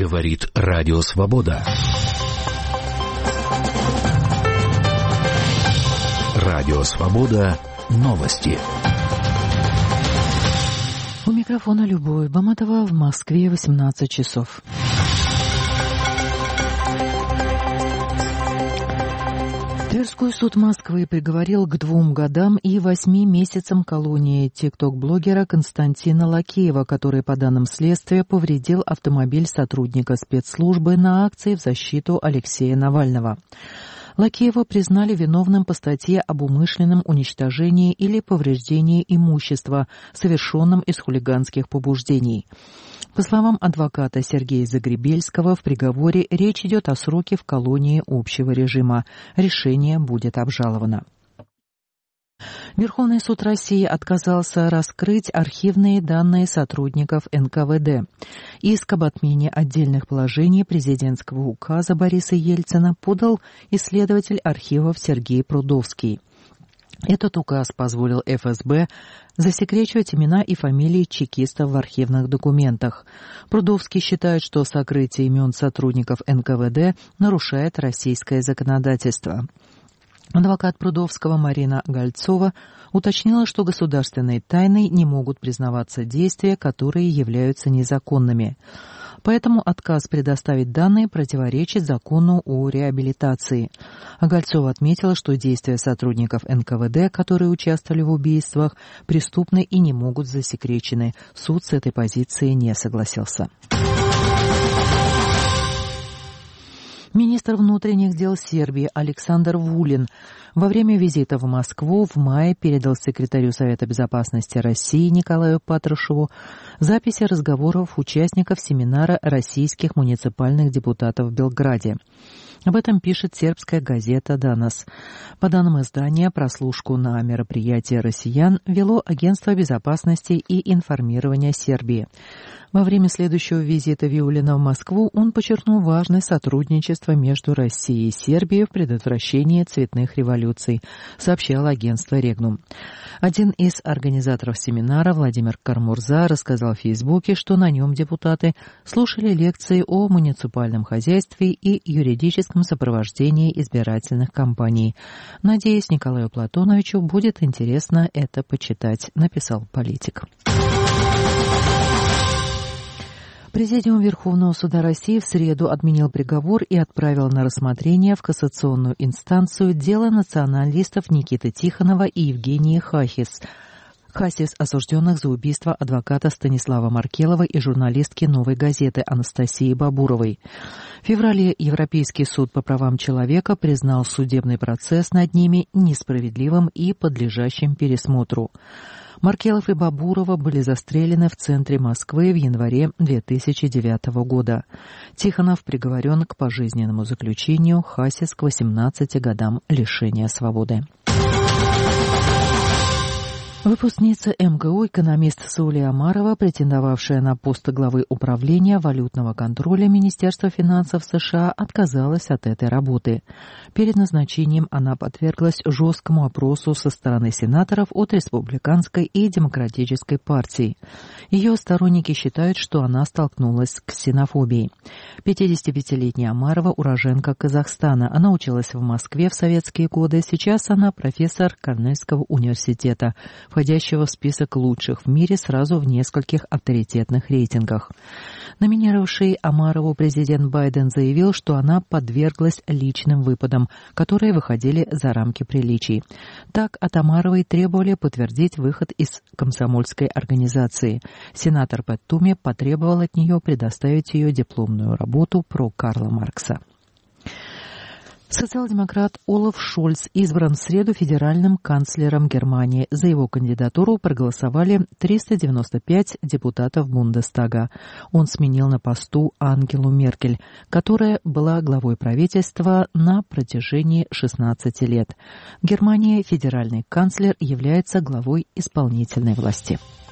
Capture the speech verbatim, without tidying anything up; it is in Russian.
Говорит Радио Свобода. Радио Свобода. Новости. У микрофона Любовь Баматова, в Москве восемнадцать часов. Тверской суд Москвы приговорил к двум годам и восьми месяцам колонии тикток-блогера Константина Лакеева, который, по данным следствия, повредил автомобиль сотрудника спецслужбы на акции в защиту Алексея Навального. Лакеева признали виновным по статье об умышленном уничтожении или повреждении имущества, совершенном из хулиганских побуждений. По словам адвоката Сергея Загребельского, в приговоре речь идет о сроке в колонии общего режима. Решение будет обжаловано. Верховный суд России отказался раскрыть архивные данные сотрудников эн ка вэ дэ. Иск об отмене отдельных положений президентского указа Бориса Ельцина подал исследователь архивов Сергей Прудовский. Этот указ позволил эф эс бэ засекречивать имена и фамилии чекистов в архивных документах. Прудовский считает, что сокрытие имен сотрудников эн ка вэ дэ нарушает российское законодательство. Адвокат Прудовского Марина Гольцова уточнила, что государственной тайной не могут признаваться действия, которые являются незаконными. Поэтому отказ предоставить данные противоречит закону о реабилитации. А Гольцова отметила, что действия сотрудников эн ка вэ дэ, которые участвовали в убийствах, преступны и не могут засекречены. Суд с этой позицией не согласился. Министр внутренних дел Сербии Александр Вулин во время визита в Москву в мае передал секретарю Совета безопасности России Николаю Патрушеву записи разговоров участников семинара российских муниципальных депутатов в Белграде. Об этом пишет сербская газета «Данас». По данным издания, прослушку на мероприятии россиян вело Агентство безопасности и информирования Сербии. Во время следующего визита Виулина в Москву он подчеркнул важность сотрудничества между Россией и Сербией в предотвращении цветных революций, сообщало агентство «Регнум». Один из организаторов семинара, Владимир Кармурза, рассказал в Фейсбуке, что на нем депутаты слушали лекции о муниципальном хозяйстве и юридическом сопровождении избирательных кампаний. «Надеюсь, Николаю Платоновичу будет интересно это почитать», написал политик. Президиум Верховного суда России в среду отменил приговор и отправил на рассмотрение в кассационную инстанцию дело националистов Никиты Тихонова и Евгении Хасис. Хасис, осужденных за убийство адвоката Станислава Маркелова и журналистки «Новой газеты» Анастасии Бабуровой. В феврале Европейский суд по правам человека признал судебный процесс над ними несправедливым и подлежащим пересмотру. Маркелов и Бабурова были застрелены в центре Москвы в январе две тысячи девятого года. Тихонов приговорен к пожизненному заключению, Хасис к восемнадцати годам лишения свободы. Выпускница эм гэ у, экономист Сауле Амарова, претендовавшая на пост главы управления валютного контроля Министерства финансов США, отказалась от этой работы. Перед назначением она подверглась жесткому опросу со стороны сенаторов от республиканской и демократической партий. Ее сторонники считают, что она столкнулась с ксенофобией. пятидесятипятилетняя Амарова – уроженка Казахстана. Она училась в Москве в советские годы. Сейчас она профессор Корнельского университета, входящего в список лучших в мире сразу в нескольких авторитетных рейтингах. Номинировавший Амарову президент Байден заявил, что она подверглась личным выпадам, которые выходили за рамки приличий. Так, от Амаровой требовали подтвердить выход из комсомольской организации. Сенатор Пэт Туми потребовал от нее предоставить ее дипломную работу про Карла Маркса. Социал-демократ Олаф Шольц избран в среду федеральным канцлером Германии. За его кандидатуру проголосовали триста девяносто пять депутатов Бундестага. Он сменил на посту Ангелу Меркель, которая была главой правительства на протяжении шестнадцати лет. В Германии федеральный канцлер является главой исполнительной власти.